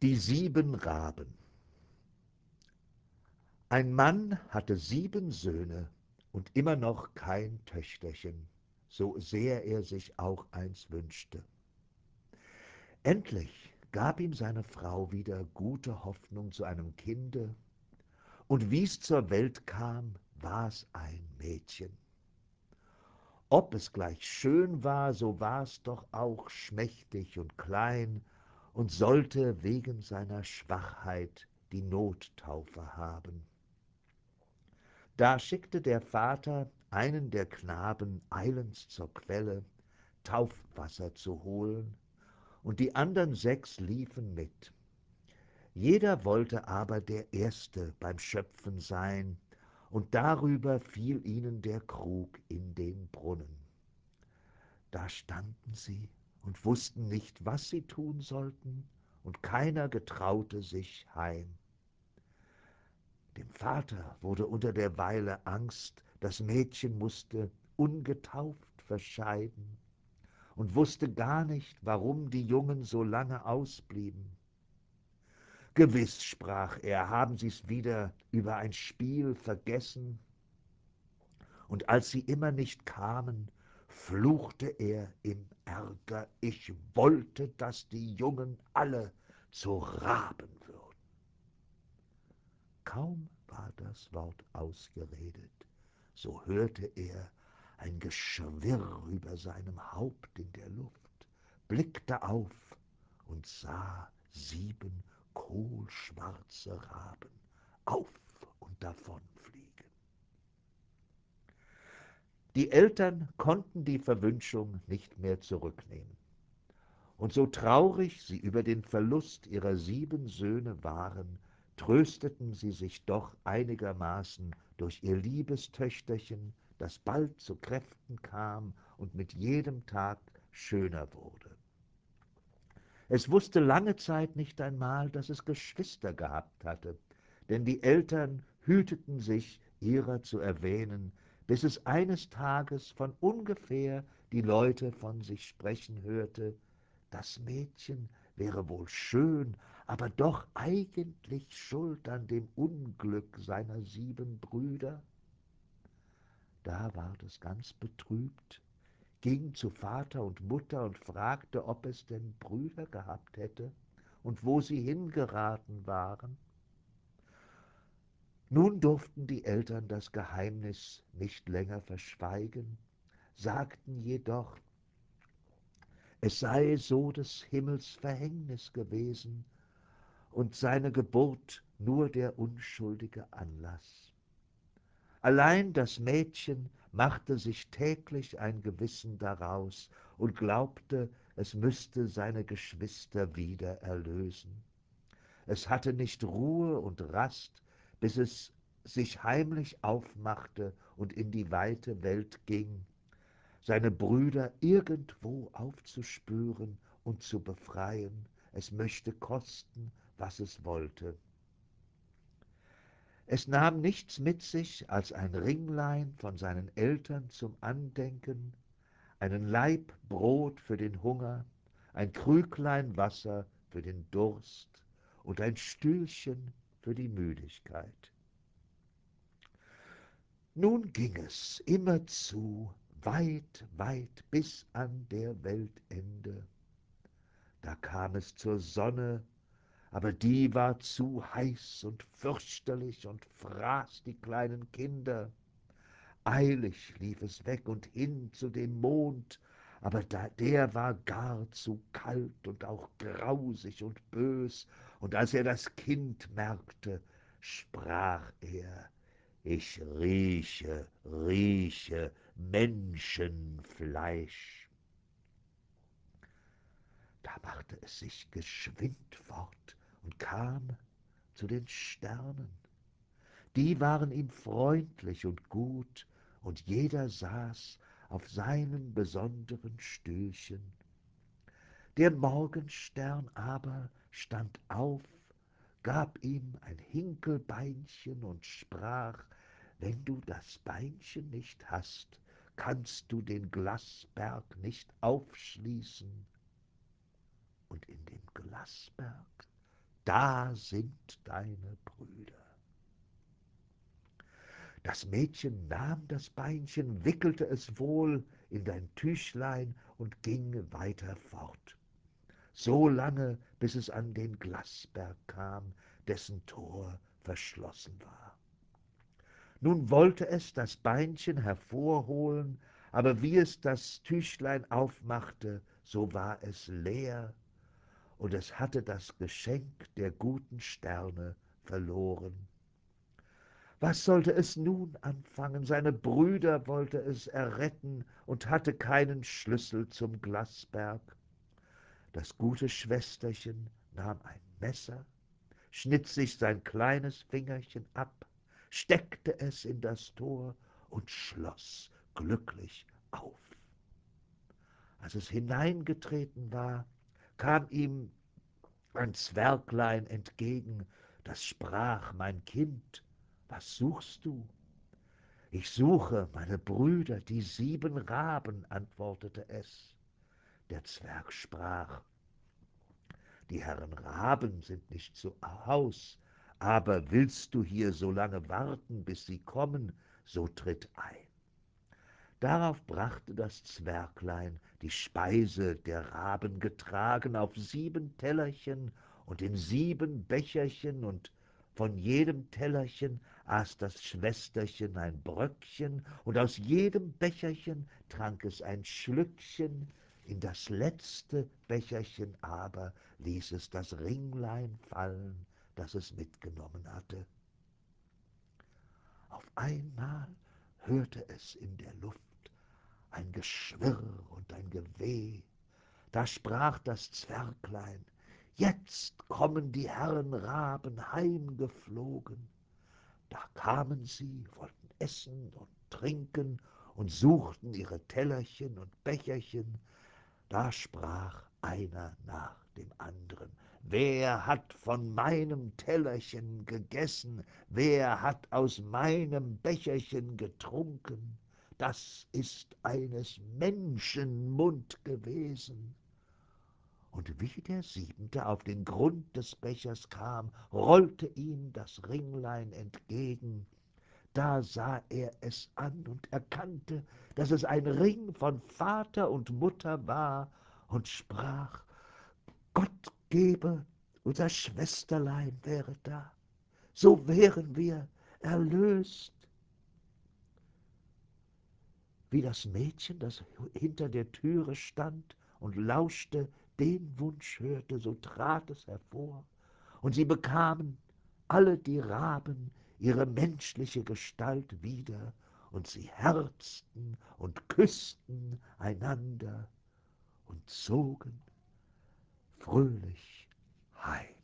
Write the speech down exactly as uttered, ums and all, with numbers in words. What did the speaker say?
Die sieben Raben. Ein Mann hatte sieben Söhne und immer noch kein Töchterchen, so sehr er sich auch eins wünschte. Endlich gab ihm seine Frau wieder gute Hoffnung zu einem Kinde, und wie's zur Welt kam, war's ein Mädchen. Ob es gleich schön war, so war's doch auch schmächtig und klein und sollte wegen seiner Schwachheit die Nottaufe haben. Da schickte der Vater einen der Knaben eilends zur Quelle, Taufwasser zu holen, und die andern sechs liefen mit. Jeder wollte aber der Erste beim Schöpfen sein, und darüber fiel ihnen der Krug in den Brunnen. Da standen sie und wussten nicht, was sie tun sollten, und keiner getraute sich heim. Dem Vater wurde unter der Weile Angst, das Mädchen mußte ungetauft verscheiden, und wusste gar nicht, warum die Jungen so lange ausblieben. Gewiß, sprach er, haben sie's wieder über ein Spiel vergessen, und als sie immer nicht kamen, fluchte er im Ärger, ich wollte, dass die Jungen alle zu Raben würden. Kaum war das Wort ausgeredet, so hörte er ein Geschwirr über seinem Haupt in der Luft, blickte auf und sah sieben kohlschwarze Raben auf und davonfliegen. Die Eltern konnten die Verwünschung nicht mehr zurücknehmen. Und so traurig sie über den Verlust ihrer sieben Söhne waren, trösteten sie sich doch einigermaßen durch ihr liebes Töchterchen, das bald zu Kräften kam und mit jedem Tag schöner wurde. Es wusste lange Zeit nicht einmal, dass es Geschwister gehabt hatte, denn die Eltern hüteten sich, ihrer zu erwähnen, bis es eines Tages von ungefähr die Leute von sich sprechen hörte, das Mädchen wäre wohl schön, aber doch eigentlich schuld an dem Unglück seiner sieben Brüder. Da ward es ganz betrübt, ging zu Vater und Mutter und fragte, ob es denn Brüder gehabt hätte und wo sie hingeraten waren. Nun durften die Eltern das Geheimnis nicht länger verschweigen, sagten jedoch, es sei so des Himmels Verhängnis gewesen und seine Geburt nur der unschuldige Anlass. Allein das Mädchen machte sich täglich ein Gewissen daraus und glaubte, es müsste seine Geschwister wieder erlösen. Es hatte nicht Ruhe und Rast, bis es sich heimlich aufmachte und in die weite Welt ging, seine Brüder irgendwo aufzuspüren und zu befreien, es möchte kosten, was es wollte. Es nahm nichts mit sich als ein Ringlein von seinen Eltern zum Andenken, einen Laib Brot für den Hunger, ein Krüglein Wasser für den Durst und ein Stühlchen für die Müdigkeit. Nun ging es immerzu, weit, weit bis an der Weltende. Da kam es zur Sonne, aber die war zu heiß und fürchterlich und fraß die kleinen Kinder. Eilig lief es weg und hin zu dem Mond, aber da, der war gar zu kalt und auch grausig und bös, und als er das Kind merkte, sprach er, ich rieche, rieche Menschenfleisch. Da machte es sich geschwind fort und kam zu den Sternen. Die waren ihm freundlich und gut, und jeder saß auf seinem besonderen Stühlchen. Der Morgenstern aber stand auf, gab ihm ein Hinkelbeinchen und sprach, wenn du das Beinchen nicht hast, kannst du den Glasberg nicht aufschließen. Und in dem Glasberg da sind deine Brüder. Das Mädchen nahm das Beinchen, wickelte es wohl in ein Tüchlein und ging weiter fort, so lange, bis es an den Glasberg kam, dessen Tor verschlossen war. Nun wollte es das Beinchen hervorholen, aber wie es das Tüchlein aufmachte, so war es leer, und es hatte das Geschenk der guten Sterne verloren. Was sollte es nun anfangen? Seine Brüder wollte es erretten und hatte keinen Schlüssel zum Glasberg. Das gute Schwesterchen nahm ein Messer, schnitt sich sein kleines Fingerchen ab, steckte es in das Tor und schloss glücklich auf. Als es hineingetreten war, kam ihm ein Zwerglein entgegen, das sprach: »Mein Kind, was suchst du?« »Ich suche meine Brüder, die sieben Raben«, antwortete es. Der Zwerg sprach: »Die Herren Raben sind nicht zu Haus, aber willst du hier so lange warten, bis sie kommen, so tritt ein.« Darauf brachte das Zwerglein die Speise der Raben getragen auf sieben Tellerchen und in sieben Becherchen, und von jedem Tellerchen aß das Schwesterchen ein Bröckchen, und aus jedem Becherchen trank es ein Schlückchen, in das letzte Becherchen aber ließ es das Ringlein fallen, das es mitgenommen hatte. Auf einmal hörte es in der Luft ein Geschwirr und ein Geweh. Da sprach das Zwerglein: »Jetzt kommen die Herren Raben heimgeflogen.« Da kamen sie, wollten essen und trinken und suchten ihre Tellerchen und Becherchen. Da sprach einer nach dem anderen: »Wer hat von meinem Tellerchen gegessen? Wer hat aus meinem Becherchen getrunken? Das ist eines Menschen Mund gewesen.« Und wie der Siebente auf den Grund des Bechers kam, rollte ihm das Ringlein entgegen. Da sah er es an und erkannte, dass es ein Ring von Vater und Mutter war, und sprach: »Gott gebe, unser Schwesterlein wäre da, so wären wir erlöst.« Wie das Mädchen, das hinter der Türe stand und lauschte, den Wunsch hörte, so trat es hervor, und sie bekamen alle die Raben ihre menschliche Gestalt wieder, und sie herzten und küssten einander und zogen fröhlich heim.